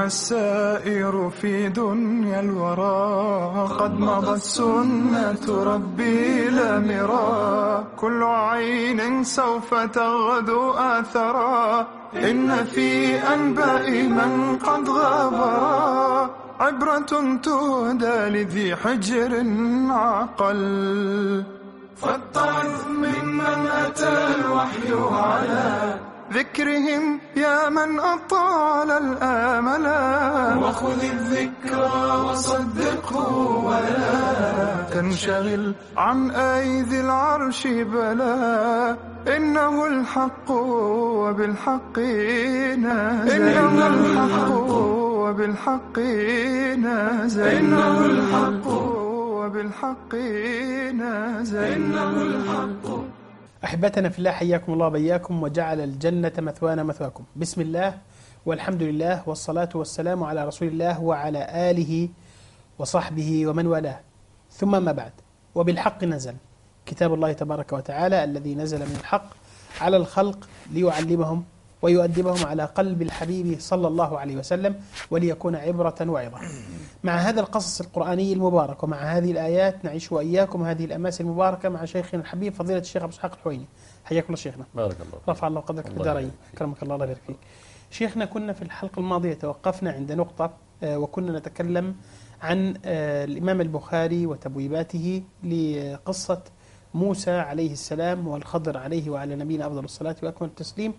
أيها السائر في دنيا الورى، قد مضت سنة ربي لا مرى، كل عين سوف تغدو آثرا، إن في أنباء من قد غابرا عبرة تهدى لذي حجر عقل. فاتعظ ممن أتى الوحي على ذكرهم يا من أطال الآملا، وخذ الذكرى وصدقه ولا تنشغل عن أيدي العرش بلا، إنه الحق وبالحق نازل، إنه الحق وبالحق نازل، إنه الحق وبالحق نازل، إنه الحق. أحبتنا في الله، حياكم الله وبياكم وجعل الجنة مثوانا مثواكم. بسم الله والحمد لله والصلاة والسلام على رسول الله وعلى آله وصحبه ومن والاه، ثم ما بعد. وبالحق نزل كتاب الله تبارك وتعالى الذي نزل من الحق على الخلق ليعلمهم ويؤدبهم على قلب الحبيب صلى الله عليه وسلم، وليكون عبرة وعظة. مع هذا القصص القرآني المبارك ومع هذه الآيات نعيش وإياكم هذه الأماس المباركة مع شيخنا الحبيب فضيلة الشيخ أبو إسحاق الحويني. حياكم الله شيخنا. بارك الله. رفع الله قدرك في الدارين. كرمك الله، الله يبارك فيك. شيخنا، كنا في الحلقة الماضية توقفنا عند نقطة وكنا نتكلم عن الإمام البخاري وتبويباته لقصة موسى عليه السلام والخضر عليه وعلى نبينا أفضل الصلاة وأكمل التسليم،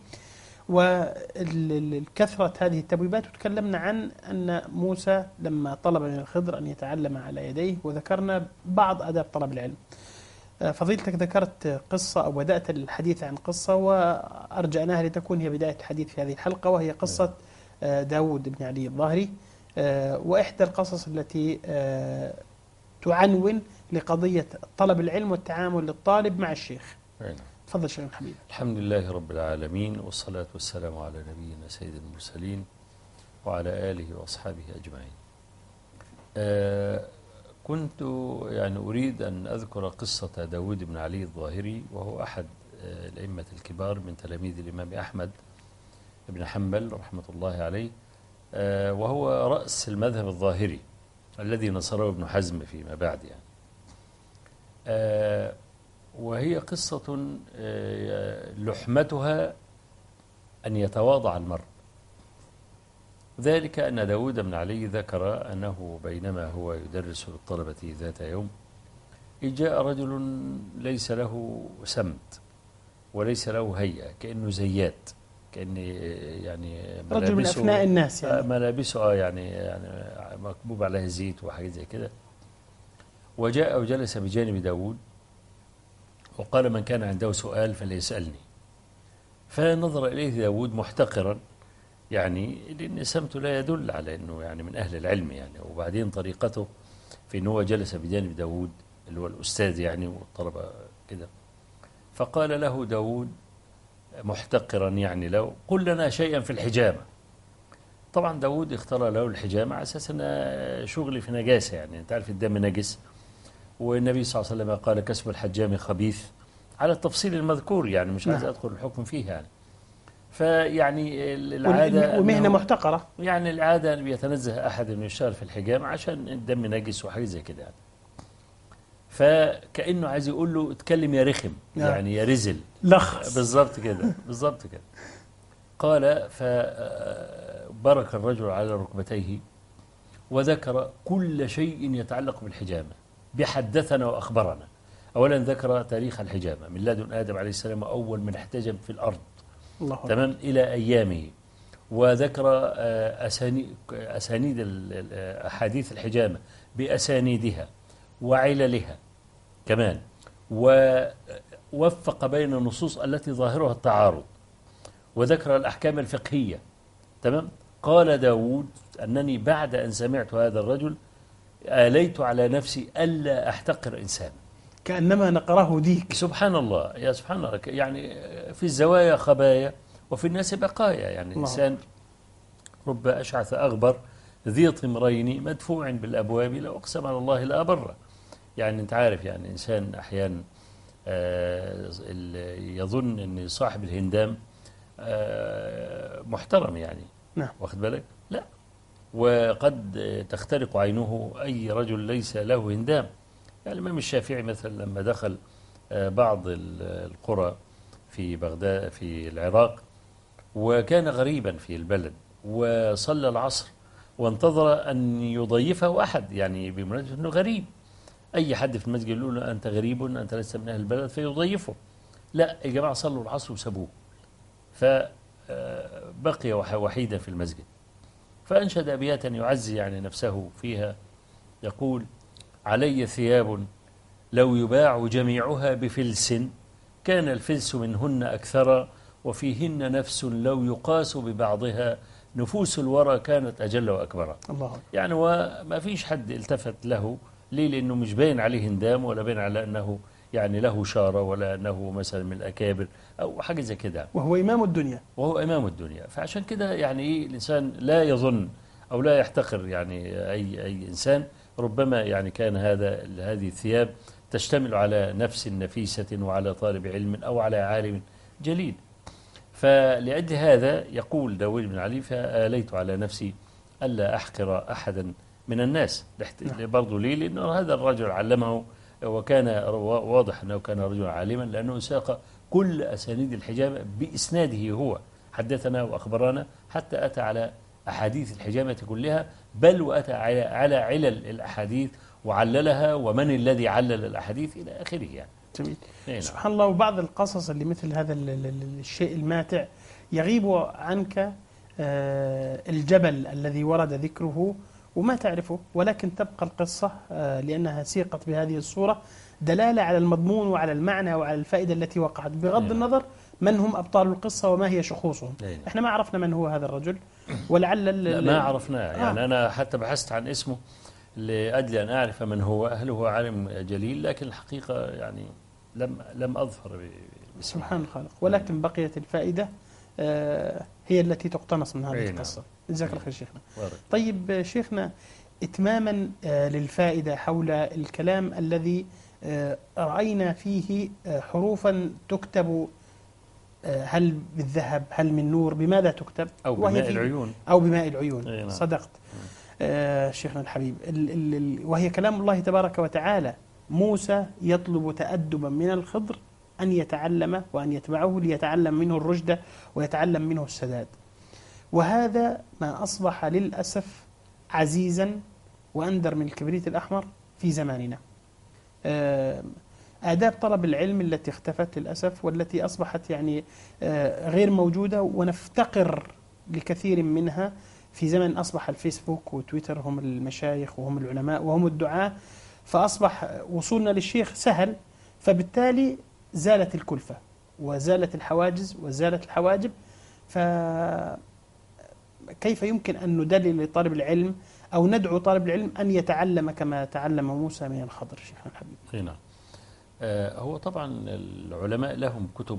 والكثرة هذه التبويبات. وتكلمنا عن أن موسى لما طلب من الخضر أن يتعلم على يديه، وذكرنا بعض آداب طلب العلم. فضيلتك ذكرت قصة أو بدأت الحديث عن قصة وأرجعناها لتكون هي بداية الحديث في هذه الحلقة، وهي قصة داود بن علي الظاهري، وإحدى القصص التي تعنون لقضية طلب العلم والتعامل للطالب مع الشيخ. تفضل شيخنا الحبيب. الحمد لله رب العالمين، والصلاة والسلام على نبينا سيد المرسلين وعلى آله وأصحابه أجمعين. كنت أريد أن أذكر قصة داود بن علي الظاهري، وهو أحد الأئمة الكبار من تلاميذ الإمام أحمد بن حنبل رحمة الله عليه، وهو رأس المذهب الظاهري الذي نصره ابن حزم فيما بعد وهي قصة لحمتها أن يتواضع المرء. ذلك أن داود بن علي ذكر أنه بينما هو يدرس للطلبة ذات يوم، جاء رجل ليس له سمت وليس له هيئة، كأنه زيات، كأن رجل من أفناء الناس، ملابسه يعني مكبوب عليه زيت وحاجات زي كده. وجاء وجلس بجانب داود وقال: من كان عنده سؤال فليسألني. فنظر إليه داود محتقرا، لأن سمته لا يدل على أنه من أهل العلم وبعدين طريقته في أنه جلس بجانب داود اللي هو الأستاذ والطلبة كده. فقال له داود محتقرا لو قل لنا شيئا في الحجامة. طبعا داود اختار له الحجامة على أساس أنها شغل في نجاسة، أنت عارف الدم نجس، والنبي صلى الله عليه وسلم قال: كسب الحجام خبيث، على التفصيل المذكور، مش عايز أدخل الحكم فيها العادة ومهنة محتقرة، العادة بيتنزه أحد أنه يشتغل في الحجامة عشان الدم نجس وحاجة زي كده فكأنه عايز يقول له: اتكلم يا رخم، يا رزل، لخص. بالضبط كده، بالضبط كده. قال: فبرك الرجل على ركبتيه وذكر كل شيء يتعلق بالحجامة بحدثنا وأخبرنا. أولا ذكر تاريخ الحجامة من لدن آدم عليه السلام، أول من احتجم في الأرض، تمام، إلى أيامه. وذكر أسانيد أحاديث الحجامة بأسانيدها وعللها كمان، ووفق بين النصوص التي ظاهرها التعارض، وذكر الأحكام الفقهية، تمام. قال داود: أنني بعد أن سمعت هذا الرجل آليت على نفسي ألا أحتقر إنسان، كأنما نقره ديك. سبحان الله، يا سبحان الله. في الزوايا خبايا وفي الناس بقايا، إنسان رب أشعث أغبر ذي طمرين مدفوع بالأبواب لو أقسم على الله لا أبره. أنت عارف إنسان أحيانا يظن أن صاحب الهندام محترم، نعم، واخد بالك؟ لا، وقد تخترق عينه أي رجل ليس له هندام. يعني الإمام الشافعي مثلا لما دخل بعض القرى في بغداد في العراق، وكان غريبا في البلد، وصلى العصر وانتظر أن يضيفه أحد، يعني بمناسبة أنه غريب. أي حد في المسجد يقول له أنت غريب، أنت لست من أهل البلد، فيضيفه. لا، يا جماعة صلوا العصر وسابوه، فبقي وحيدا في المسجد. فأنشد أبياتا يعزي يعني نفسه فيها، يقول: علي ثياب لو يباع جميعها بفلس، كان الفلس منهن أكثر، وفيهن نفس لو يقاس ببعضها، نفوس الورى كانت أجل وأكبر. الله أكبر. يعني وما فيش حد التفت له. ليه؟ لأنه مش باين عليه هندام، ولا باين على أنه يعني له شارة، ولا أنه مثلا من الأكابر أو حاجة زي كده، وهو إمام الدنيا. وهو إمام الدنيا. فعشان كده يعني إيه، الإنسان لا يظن أو لا يحتقر يعني أي إنسان. ربما يعني كان هذه الثياب تشتمل على نفس نفيسة، وعلى طالب علم، أو على عالم جليل. فلأجل هذا يقول داود بن علي: فآليت على نفسي ألا أحقر أحدا من الناس. برضو ليه؟ لأن هذا الرجل علمه، وكان واضح أنه كان رجلا عالما، لأنه ساق كل أسانيد الحجامة بإسناده هو، حدثنا وأخبرنا، حتى أتى على أحاديث الحجامة كلها، بل وأتى على علل الأحاديث وعللها، ومن الذي علل الأحاديث إلى آخره يعني. جميل. نعم. سبحان الله. وبعض القصص اللي مثل هذا الشيء الماتع يغيب عنك الجبل الذي ورد ذكره وما تعرفه، ولكن تبقى القصة لأنها سيقت بهذه الصورة دلالة على المضمون وعلى المعنى وعلى الفائدة التي وقعت، بغض النظر من هم أبطال القصة وما هي شخوصهم. احنا ما عرفنا من هو هذا الرجل، ولعل ما عرفناه. يعني أنا حتى بحثت عن اسمه لأجل أن أعرف من هو، هل هو عالم جليل، لكن الحقيقة يعني لم أظفر سبحان الخالق. ولكن بقيت الفائدة هي التي تقتنص من هذه القصة. جزاك الله خير شيخنا. طيب شيخنا، إتماما للفائدة حول الكلام الذي رأينا فيه حروفا تكتب، هل بالذهب، هل من نور، بماذا تكتب؟ أو بماء العيون. أو بماء العيون. صدقت شيخنا الحبيب. وهي كلام الله تبارك وتعالى. موسى يطلب تأدبا من الخضر أن يتعلم وأن يتبعه ليتعلم منه الرشد ويتعلم منه السداد. وهذا ما أصبح للأسف عزيزا وأندر من الكبريت الأحمر في زماننا. آداب طلب العلم التي اختفت للأسف، والتي أصبحت يعني غير موجودة، ونفتقر لكثير منها في زمن أصبح الفيسبوك وتويتر هم المشايخ وهم العلماء وهم الدعاة، فأصبح وصولنا للشيخ سهل، فبالتالي زالت الكلفة وزالت الحواجز وزالت الحواجب. فكيف يمكن أن ندلل لطالب العلم أو ندعو طالب العلم أن يتعلم كما تعلم موسى من الخضر شيخنا الحبيب؟ نعم. هو طبعا العلماء لهم كتب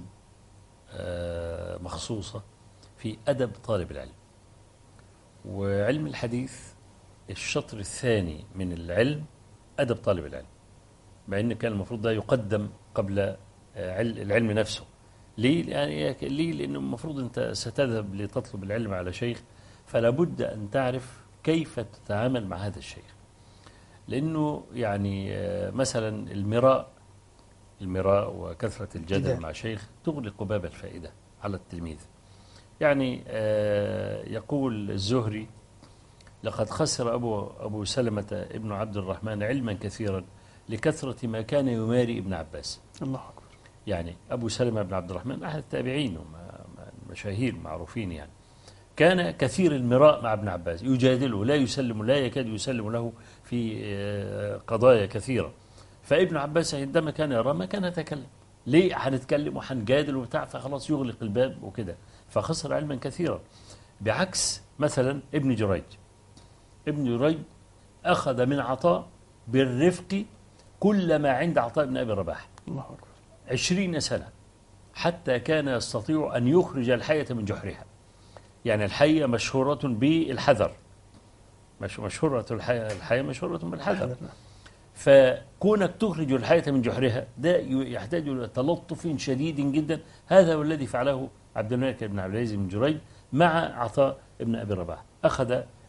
مخصوصة في أدب طالب العلم. وعلم الحديث الشطر الثاني من العلم أدب طالب العلم، مع أن كان المفروض ده يقدم قبل العلم نفسه. ليه؟ يعني لأنه المفروض أنت ستذهب لتطلب العلم على شيخ، فلا بد أن تعرف كيف تتعامل مع هذا الشيخ. لأنه يعني مثلا المراء وكثرة الجدل مع شيخ تغلق باب الفائدة على التلميذ. يعني يقول الزهري: لقد خسر أبو سلمة ابن عبد الرحمن علما كثيرا لكثرة ما كان يماري ابن عباس. الله أكبر. يعني أبو سلمة بن عبد الرحمن أحد التابعين مشاهير معروفين، يعني كان كثير المراء مع ابن عباس، يجادله، لا يكاد يسلم له في قضايا كثيرة. فابن عباس عندما كان يرى ما كان يتكلم. ليه؟ هنتكلم وهنجادل وبتاع، فخلاص يغلق الباب وكده، فخسر علما كثيرا. بعكس مثلا ابن جريج أخذ من عطاء بالرفق كل ما عند عطاء بن أبي رباح. الله أكبر. 20 سنة، حتى كان يستطيع أن يخرج الحية من جحرها. يعني الحية مشهورة بالحذر، مشهورة الحية مشهورة بالحذر. فكونك تخرج الحية من جحرها ده يحتاج إلى تلطف شديد جدا. هذا هو الذي فعله عبد الملك بن عبد العزيز بن جريج مع عطاء بن أبي رباح. أخذ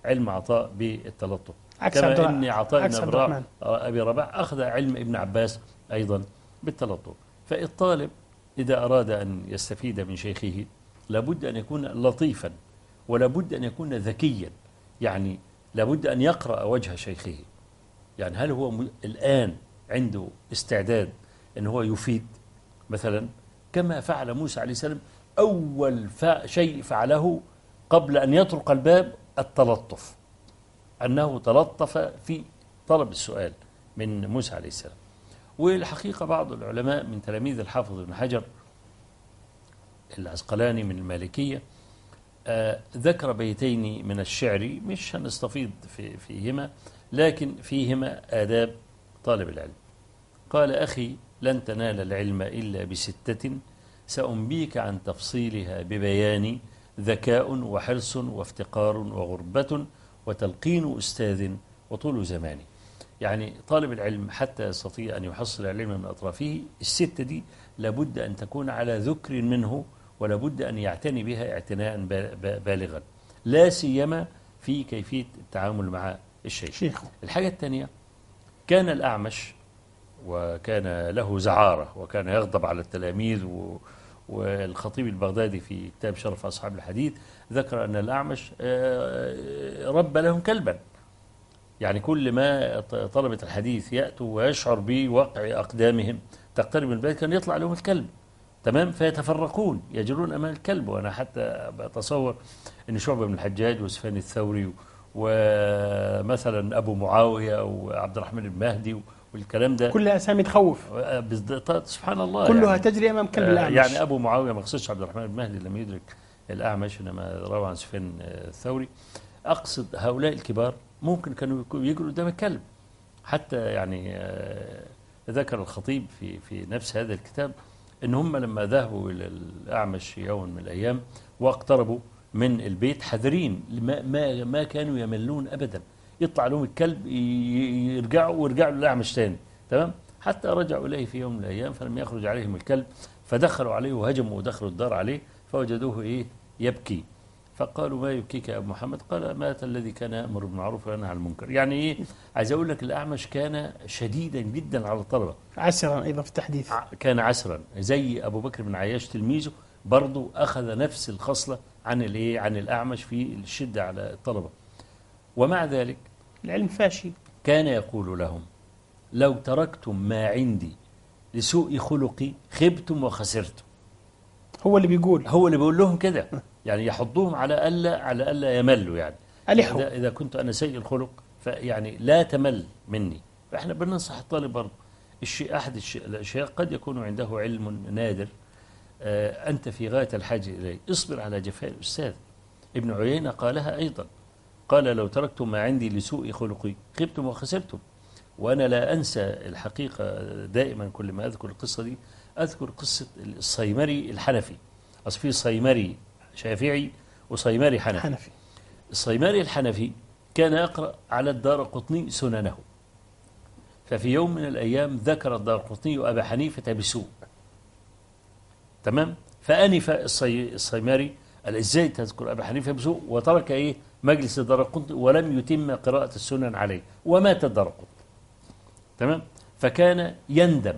علم عطاء بالتلطف، عكس كما أن عطاء عكس بن عبد الرحمن. أبي رباح أخذ علم ابن عباس أيضا بالتلطف. فالطالب إذا أراد أن يستفيد من شيخه لابد أن يكون لطيفا، ولابد أن يكون ذكيا، يعني لابد أن يقرأ وجه شيخه. يعني هل هو الآن عنده استعداد أن هو يفيد مثلا، كما فعل موسى عليه السلام. أول شيء فعله قبل أن يطرق الباب التلطف، أنه تلطف في طلب السؤال من موسى عليه السلام. والحقيقة بعض العلماء من تلاميذ الحافظ ابن حجر العسقلاني من المالكية ذكر بيتين من الشعر مش هنستفيض فيهما، لكن فيهما آداب طالب العلم. قال: أخي لن تنال العلم إلا بستة سأنبيك عن تفصيلها ببيان: ذكاء وحرص وافتقار وغربة وتلقين أستاذ وطول زمان. يعني طالب العلم حتى يستطيع أن يحصل العلم من أطرافه الستة دي لابد أن تكون على ذكر منه، ولابد أن يعتني بها اعتناء بالغا، لا سيما في كيفية التعامل مع الشيخ. الحاجة الثانية، كان الأعمش وكان له زعارة وكان يغضب على التلاميذ، والخطيب البغدادي في كتاب شرف أصحاب الحديث ذكر أن الأعمش رب لهم كلبا. يعني كل ما طلبة الحديث يأتوا ويشعر بوقع أقدامهم تقترب من البيت كان يطلع لهم الكلب، تمام، فيتفرقون يجرون أمام الكلب. وأنا حتى بتصور أن شعبة بن الحجاج وسفيان الثوري ومثلا أبو معاوية وعبد الرحمن بن مهدي والكلام ده كلها أسامي تخوف، سبحان الله، كلها يعني تجري أمام كلب الأعمش. يعني أبو معاوية ما قصدش عبد الرحمن بن مهدي لم يدرك الأعمش، إنما روى عن سفيان الثوري. أقصد هؤلاء الكبار ممكن كانوا يجروا قدام الكلب. حتى يعني ذكر الخطيب في نفس هذا الكتاب إن هم لما ذهبوا إلى الأعمش يوم من الأيام واقتربوا من البيت حذرين، ما كانوا يملون أبدا، يطلع لهم الكلب ويرجعوا للأعمش تاني، تمام، حتى رجعوا إليه في يوم من الأيام فلم يخرج عليهم الكلب، فدخلوا عليه وهجموا ودخلوا الدار عليه فوجدوه يبكي. فقالوا: ما يبكيك يا أبو محمد؟ قال: مات الذي كان يأمر بالمعروف وينهى عن المنكر. يعني عايز أقول لك الأعمش كان شديدا جدا على الطلبة، عسرا أيضا في التحديث، كان عسرا، زي أبو بكر بن عياش تلميذه برضو أخذ نفس الخصلة عن الأعمش في الشدة على الطلبة. ومع ذلك العلم فاشي. كان يقول لهم: لو تركتم ما عندي لسوء خلقي خبتم وخسرتم. هو اللي بيقول لهم كده، يعني يحضوهم على ألا يملوا. يعني إذا كنت أنا سيء الخلق فيعني لا تمل مني. فإحنا بننصح الطالب برضه أحد الأشياء قد يكون عنده علم نادر أنت في غاية الحاجة إليه، اصبر على جفاء الأستاذ. ابن عيينة قالها أيضا، قال: لو تركتم ما عندي لسوء خلقي خبتم وخسرتم. وأنا لا أنسى الحقيقة دائما كل ما أذكر القصة دي أذكر قصة الصيمري الحنفي. أصل في صيمري شافعي وصيمري حنفي. الصيمري الحنفي كان يقرأ على الدارقطني سننه، ففي يوم من الأيام ذكر الدارقطني أبا حنيفة بسوء، تمام، فأنف الصيمري قال: إزاي تذكر أبا حنيفة بسوء؟ وترك مجلس الدارقطني ولم يتم قراءة السنن عليه، ومات الدارقطني، تمام. فكان يندم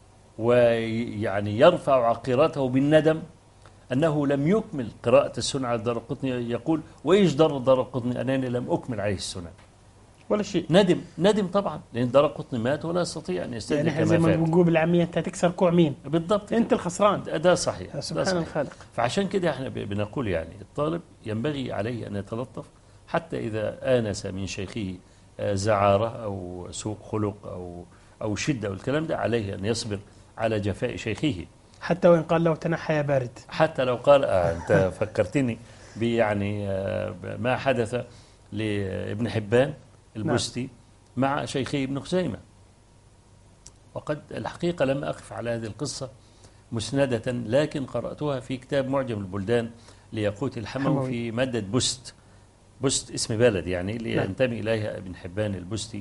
ويعني يرفع عقيرته بالندم أنه لم يكمل قراءة السنن على الدارقطني. يقول: وإيش ضر الدارقطني أنني لم أكمل عليه السنن؟ ولا شيء. ندم طبعا، لأن الدارقطني مات ولا يستطيع أن يستدرك يعني زي ما بنقول بالعامية أنت هتكسر كوع مين؟ بالضبط، أنت الخسران. ده صحيح، سبحان الخالق. فعشان كده احنا بنقول يعني الطالب ينبغي عليه أن يتلطف، حتى إذا آنس من شيخه زعارة أو سوء خلق أو شدة والكلام ده، عليه أن يصبر على جفاء شيخه، حتى وإن قال: لو تنحى يا بارد. حتى لو قال أنت فكرتني يعني ما حدث لابن حبان البستي مع شيخه ابن خزيمة. وقد الحقيقة لم أقف على هذه القصة مسندة، لكن قرأتها في كتاب معجم البلدان لياقوت الحموي في مادة بست اسم بلد يعني اللي ينتمي إليها ابن حبان البستي.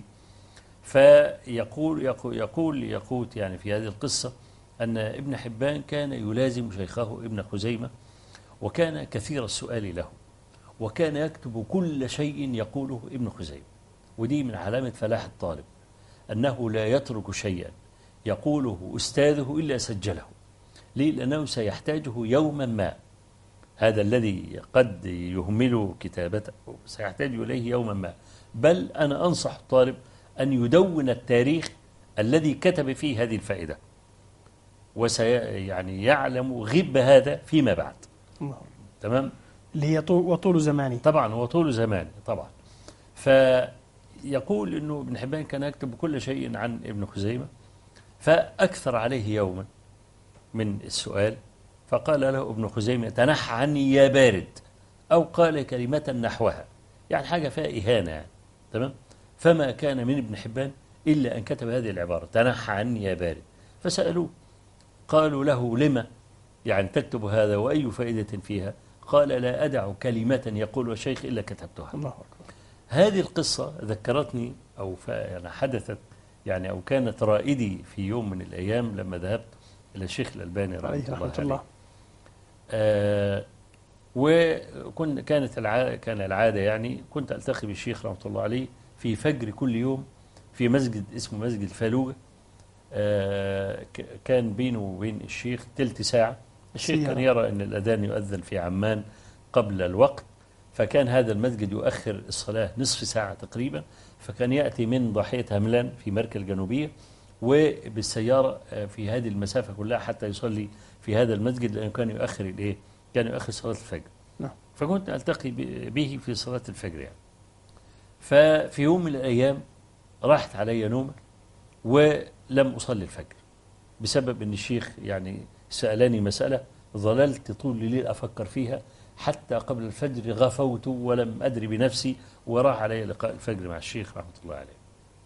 فيقول ياقوت يعني في هذه القصة أن ابن حبان كان يلازم شيخه ابن خزيمة، وكان كثير السؤال له، وكان يكتب كل شيء يقوله ابن خزيمة. ودي من علامة فلاح الطالب، أنه لا يترك شيئا يقوله أستاذه إلا سجله. ليه؟ لأنه سيحتاجه يوما ما. هذا الذي قد يهمل كتابته سيحتاج إليه يوما ما. بل أنا أنصح الطالب أن يدون التاريخ الذي كتب فيه هذه الفائدة، يعني يعلم غب هذا فيما بعد. الله. تمام. اللي هي وطول زماني. طبعا وطول زماني طبعا. فيقول أنه ابن حبان كان يكتب كل شيء عن ابن خزيمة، فأكثر عليه يوما من السؤال، فقال له ابن خزيمة: تنحى عني يا بارد، أو قال كلمة نحوها، يعني حاجة فيها إهانة يعني. تمام. فما كان من ابن حبان إلا أن كتب هذه العبارة: تنحى عني يا بارد. فسألوه قالوا له: لما يعني تكتب هذا وأي فائدة فيها؟ قال: لا أدع كلمة يقول الشيخ إلا كتبتها. الله أكبر. هذه القصة ذكرتني يعني حدثت يعني أو كانت رائدي في يوم من الأيام لما ذهبت إلى الشيخ الألباني رحمة الله عليه. كان العادة يعني كنت ألتقي بالشيخ رحمة الله عليه في فجر كل يوم في مسجد اسمه مسجد الفالوجة. كان بينه وبين الشيخ تلت ساعة. الشيخ كان يرى أن الأذان يؤذن في عمان قبل الوقت، فكان هذا المسجد يؤخر الصلاة نصف ساعة تقريبا، فكان يأتي من ضاحية هملان في مركز الجنوبية وبالسيارة في هذه المسافة كلها حتى يصلي في هذا المسجد، لأنه كان يؤخر كان يؤخر صلاة الفجر. فكنت ألتقي به في صلاة الفجر يعني. ففي يوم من الأيام راحت علي نومة ولم أصلي الفجر بسبب أن الشيخ يعني سألني مسألة ظللت طول الليل أفكر فيها حتى قبل الفجر غفوت ولم أدري بنفسي، وراح علي لقاء الفجر مع الشيخ رحمة الله عليه.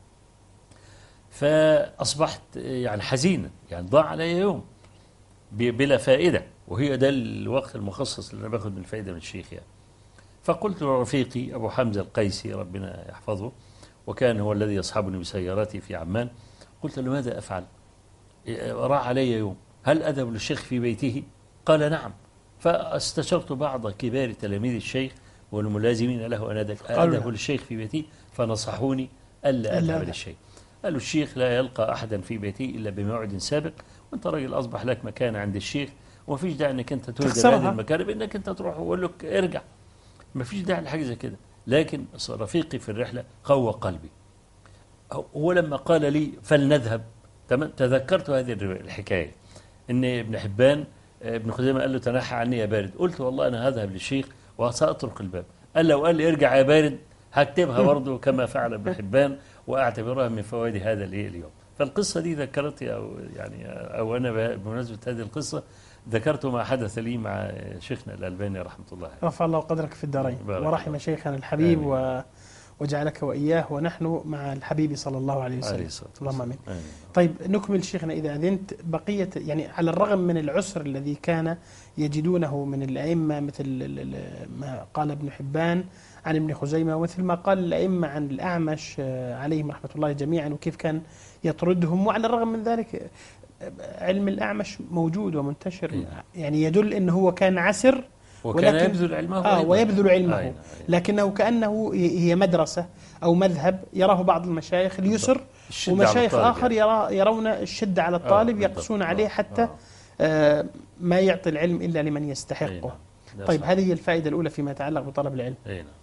فأصبحت يعني حزينا، يعني ضاع علي يوم بلا فائدة، وهي ده الوقت المخصص اللي أنا باخد من الفائدة من الشيخ يعني. فقلت لرفيقي أبو حمزة القيسي ربنا يحفظه، وكان هو الذي يصحبني بسيارتي في عمان، قلت له: ماذا أفعل؟ راح علي يوم، هل أذهب للشيخ في بيته؟ قال: نعم. فاستشرت بعض كبار تلاميذ الشيخ والملازمين له أنذاك أذهب للشيخ في بيتي، فنصحوني ألا أذهب للشيخ. قالوا: الشيخ لا يلقى أحدا في بيته إلا بموعد سابق، وأنت راجل أصبح لك مكان عند الشيخ وما فيش داعي أنك أنت تهدى هذه المكان بأنك أنت تروح وأقول لك ارجع، ما فيش داعي لحاجة زي كده. لكن رفيقي في الرحلة قوى قلبي، هو لما قال لي فلنذهب تذكرت هذه الحكاية، إن ابن حبان ابن خزيمة قال له: تنحى عني يا بارد. قلت: والله أنا هذهب للشيخ وسأطرق الباب. قال: لو قال لي ارجع يا بارد هكتبها برضه كما فعل ابن حبان، وأعتبرها من فوائد هذا اليوم. فالقصة دي ذكرتي أو أنا بمناسبة هذه القصة ذكرت ما حدث لي مع شيخنا الألباني رحمة الله عليه. رفع الله قدرك في الدارين ورحم شيخنا الحبيب وجعلك وإياه ونحن مع الحبيب صلى الله عليه وسلم. اللهم آمين. طيب نكمل شيخنا إذا أذنت بقية، يعني على الرغم من العسر الذي كان يجدونه من الأئمة مثل ما قال ابن حبان عن ابن خزيمة، ومثل ما قال الأئمة عن الأعمش عليهم رحمة الله جميعا وكيف كان يطردهم، وعلى الرغم من ذلك علم الأعمش موجود ومنتشر، يعني يدل أنه هو كان عسر وكان يبذل علمه ويبذل علمه، لكنه كأنه هي مدرسة أو مذهب يراه بعض المشايخ اليسر، ومشايخ آخر يرون الشدة على الطالب يقصون عليه حتى ما يعطي العلم إلا لمن يستحقه. طيب هذه هي الفائدة الأولى فيما يتعلق بطلب العلم.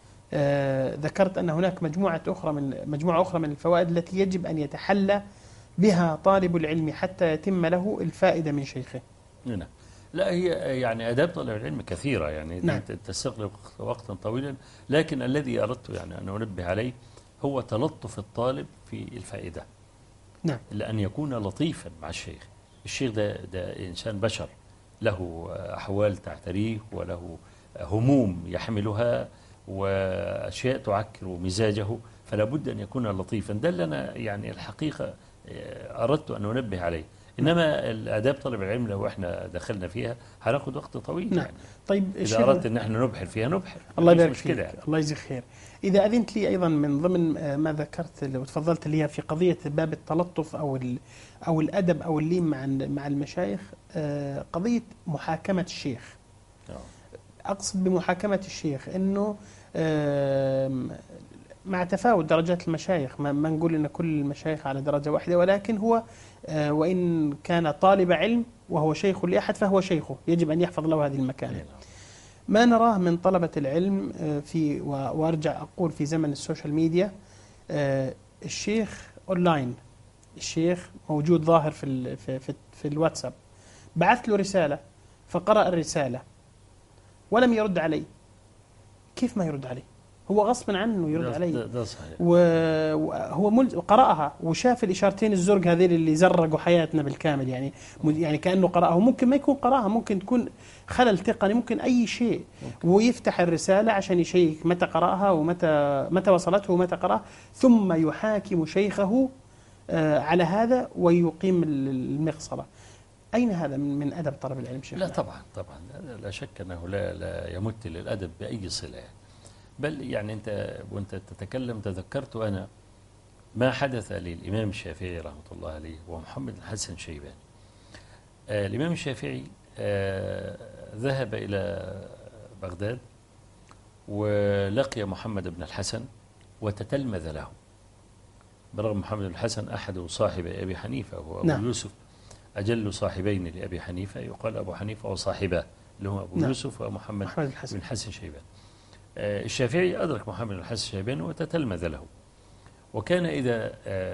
ذكرت أن هناك مجموعة أخرى من الفوائد التي يجب أن يتحلى بها طالب العلم حتى يتم له الفائدة من شيخه. نعم. لا، هي يعني آداب طلب العلم كثيرة، يعني نعم. تستغرق وقتا طويلا، لكن الذي أردت يعني أن أنبه عليه هو تلطف الطالب في الفائدة. نعم. لأن يكون لطيفا مع الشيخ. الشيخ ده إنسان بشر له أحوال تعتريه وله هموم يحملها وأشياء تعكر مزاجه، فلا بد أن يكون لطيفا. ده اللي أنا يعني الحقيقة أردت أن أنبه عليه. إنما الآداب طلب العلم لو إحنا دخلنا فيها هناخد وقت طويل. نعم. يعني طيب إذا أردت أن احنا نبحر فيها نبحر. الله يبارك فيك. يعني. الله يجزيك خير. إذا أذنت لي أيضا من ضمن ما ذكرت وتفضلت لي في قضية باب التلطف أو الأدب أو اللين مع المشايخ، قضية محاكمة الشيخ أقصد بمحاكمة الشيخ أنه مع تفاوت درجات المشايخ، ما نقول أن كل المشايخ على درجة واحدة، ولكن هو وإن كان طالب علم وهو شيخ لأحد فهو شيخه، يجب أن يحفظ له هذه المكانة. ما نراه من طلبة العلم وأرجع أقول في زمن السوشيال ميديا، الشيخ أونلاين، الشيخ موجود ظاهر في الواتساب، بعثت له رسالة فقرأ الرسالة ولم يرد علي. كيف ما يرد علي؟ هو غصب عنه يرد علي. ده صحيح. وهو قرأها وشاف الإشارتين الزرق هذين اللي زرقوا حياتنا بالكامل، يعني كأنه قرأها، ممكن ما يكون قرأها، ممكن تكون خلل تقني، ممكن أي شيء. ويفتح الرسالة عشان يشيك متى قرأها ومتى وصلته ومتى قرأها، ثم يحاكم شيخه على هذا ويقيم المغصرة. أين هذا من أدب طلب العلم شيخنا؟ لا طبعا لا شك أنه لا يمت للأدب بأي صلة، بل يعني أنت وأنت تتكلم تذكرت أنا ما حدث للإمام الشافعي رحمة الله عليه ومحمد الحسن الشيباني. الإمام الشافعي ذهب إلى بغداد ولقي محمد بن الحسن وتتلمذ له، برغم محمد بن الحسن أحد صاحبي أبي حنيفة وهو أبو يوسف، أجل صاحبين لأبي حنيفة، يقال أبو حنيفة وصاحباه اللي هم أبو يوسف ومحمد بن الحسن الشيباني. الشافعي أدرك محمد بن الحسن الشيباني وتتلمذ له، وكان إذا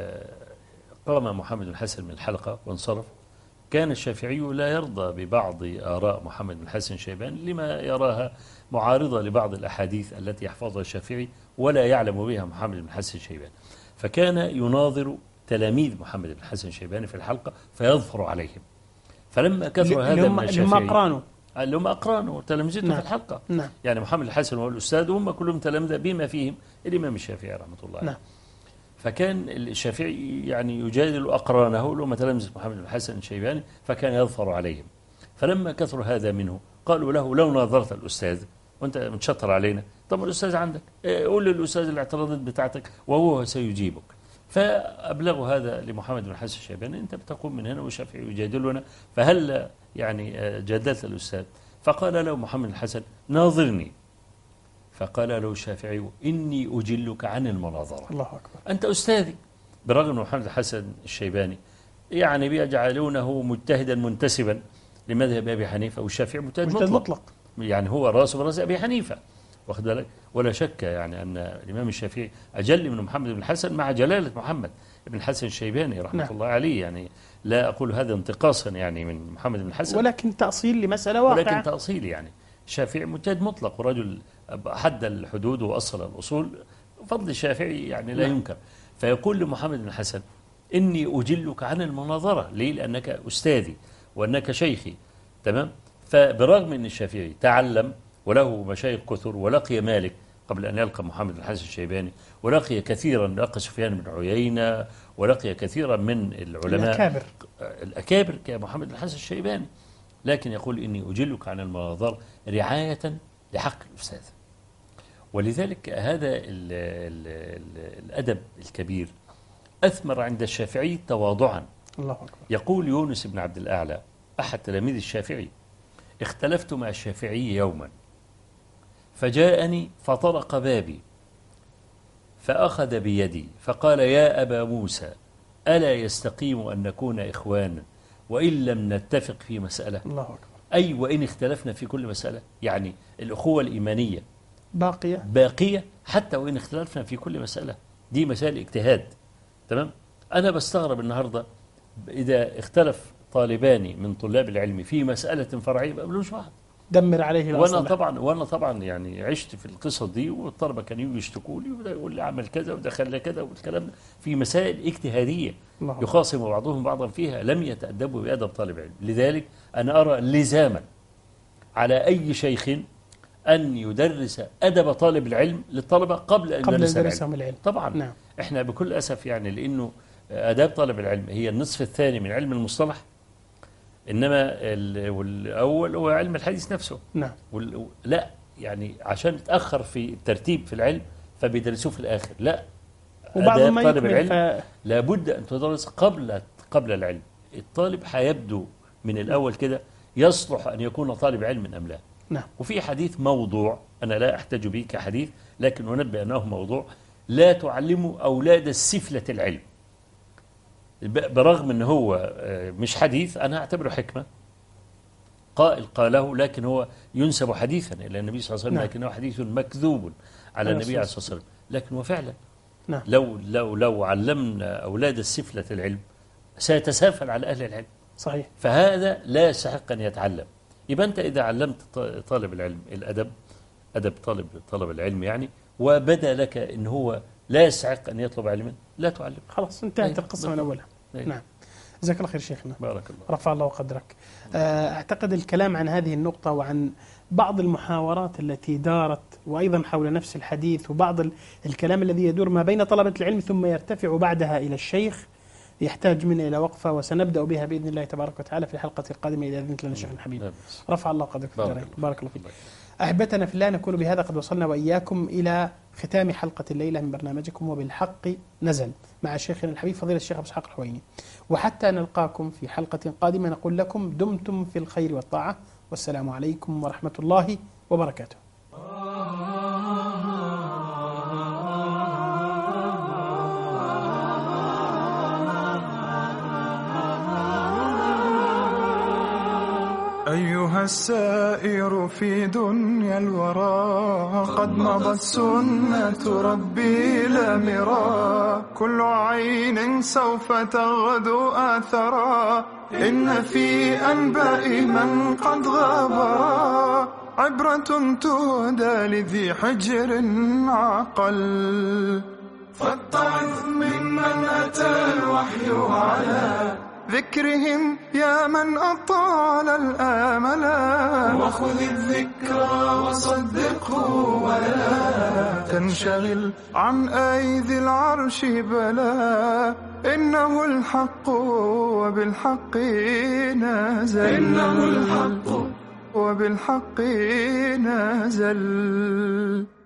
قام محمد بن الحسن من الحلقة وانصرف كان الشافعي لا يرضى ببعض آراء محمد بن الحسن الشيباني لما يراها معارضة لبعض الأحاديث التي يحفظها الشافعي ولا يعلم بها محمد بن الحسن الشيباني، فكان يناظر تلاميذ محمد بن الحسن الشيباني في الحلقة فيظفر عليهم. فلما كثر هذا من الشافعي اللي هم أقرانه وتلامذته في الحلقة، يعني محمد الحسن هو الأستاذ وهم كلهم تلامذة بما فيهم الإمام الشافعي رحمة الله عليه. فكان الشافعي يعني يجادل أقرانه اللي هم تلامذة محمد الحسن الشيباني، فكان يظفر عليهم. فلما كثر هذا منه قالوا له لو ناظرت الأستاذ وأنت متشطر علينا، طب الأستاذ عندك، قول للأستاذ الاعتراضات بتاعتك وهو سيجيبك. فأبلغوا هذا لمحمد بن الحسن الشيباني، أنت بتقوم من هنا والشافعي يجادلنا، فهل يعني جادلت الأستاذ؟ فقال له محمد الحسن ناظرني، فقال له الشافعي إني أجلك عن المناظرة. الله أكبر. أنت أستاذي، برغم أن محمد الحسن الشيباني يعني بيجعلونه مجتهدا منتسبا لمذهب أبي حنيفة، والشافعي مجتهد مطلق، يعني هو رأسه برأس أبي حنيفة، واخد بالك؟ ولا شك يعني أن الإمام الشافعي أجل من محمد بن الحسن مع جلالة محمد بن الحسن الشيباني رحمة الله عليه، يعني لا أقول هذا انتقاصا يعني من محمد بن الحسن، ولكن تأصيل لمسألة واقعة، ولكن تأصيل يعني الشافعي مجتهد مطلق ورجل حد الحدود وأصل الأصول، فضل الشافعي يعني لا ينكر. فيقول لمحمد بن الحسن إني أجلك عن المناظرة، ليه؟ لأنك أستاذي وأنك شيخي، تمام؟ فبرغم أن الشافعي تعلم وله مشايخ كثر ولقي مالك قبل أن يلقى محمد بن الحسن الشيباني، ولقي كثيرا، لقى سفيان بن عيينة، ولقي كثيرا من العلماء الأكابر كمحمد بن الحسن الشيباني، لكن يقول إني أجلك عن المناظرة رعاية لحق الأستاذ. ولذلك هذا الأدب الكبير أثمر عند الشافعي تواضعا. الله أكبر. يقول يونس بن عبد الأعلى أحد تلاميذ الشافعي: اختلفت مع الشافعي يوما فجاءني فطرق بابي فأخذ بيدي فقال: يا أبا موسى، ألا يستقيم أن نكون إخوانا وإن لم نتفق في مسألة؟ الله أكبر. أي وإن اختلفنا في كل مسألة، يعني الأخوة الإيمانية باقية حتى وإن اختلفنا في كل مسألة، دي مسائل اجتهاد، تمام؟ أنا بستغرب النهاردة إذا اختلف طالبان من طلاب العلم في مسألة فرعية ما بيقولوش بعض، دمر عليه الأصل. وأنا طبعا يعني عشت في القصة دي، والطلبة كانوا يجوا يشتكوا لي وده يقول لي عمل كذا وده خلى كذا، والكلام ده في مسائل اجتهادية يخاصم بعضهم بعضا فيها، لم يتأدبوا بأدب طالب علم. لذلك أنا أرى لزاما على أي شيخ أن يدرس أدب طالب العلم للطلبة قبل أن يدرسهم العلم. طبعا نعم. إحنا بكل أسف يعني لأنه آداب طالب العلم هي النصف الثاني من علم المصطلح، إنما الأول هو علم الحديث نفسه. نعم. لا يعني عشان تأخر في الترتيب في العلم فبيدرسوه في الآخر، لا، آداب طالب العلم لابد أن تدرس قبل العلم. الطالب هيبدو من الأول كده يصلح أن يكون طالب علم أم لا. نعم. وفي حديث موضوع أنا لا أحتج به كحديث، لكن أنبه أنه موضوع: لا تعلموا أولاد السفلة العلم. برغم أنه هو مش حديث، أنا أعتبره حكمة قائل قاله، لكن هو ينسب حديثا إلى النبي صلى الله عليه وسلم. نعم. لكنه حديث مكذوب على النبي عليه الصلاة والسلام، لكن هو فعلا نعم. لو علمنا أولاد السفلة العلم سيتسافل على أهل العلم. صحيح. فهذا لا يستحق أن يتعلم. يبقى أنت إذا علمت طالب العلم الأدب، أدب طلب العلم يعني، وبدا لك إن هو لا يستحق أن يطلب علما، لا تعلم. خلاص انتهت القصة من أولها. نعم. جزاك الله خير شيخنا، بارك الله، رفع الله قدرك. أعتقد الكلام عن هذه النقطة وعن بعض المحاورات التي دارت وأيضا حول نفس الحديث وبعض الكلام الذي يدور ما بين طلبة العلم ثم يرتفع بعدها إلى الشيخ يحتاج منا إلى وقفة، وسنبدأ بها بإذن الله تبارك وتعالى في الحلقة القادمة إذا أذنت لنا الشيخ الحبيب. رفع الله قدرك. بارك الله فيك. أحبتنا في الله، نكون بهذا قد وصلنا وإياكم إلى ختام حلقة الليلة من برنامجكم وبالحق نزل مع شيخنا الحبيب فضيلة الشيخ أبو إسحاق الحويني. وحتى نلقاكم في حلقة قادمة نقول لكم دمتم في الخير والطاعة، والسلام عليكم ورحمة الله وبركاته. أيها السائر في دنيا الورى، قد مضت سنة ربي لا مرى، كل عين سوف تغدو آثرا، إن في أنباء من قد غابرا عبرة تهدى لذي حجر عقل، فاتعظ ممن أتى الوحي على ذكرهم يا من أطال الآملا، وخذ الذكرى وصدقه ولا تنشغل عن أيدي العرش بلا، إنه الحق وبالحق نازل، إنه الحق وبالحق نازل.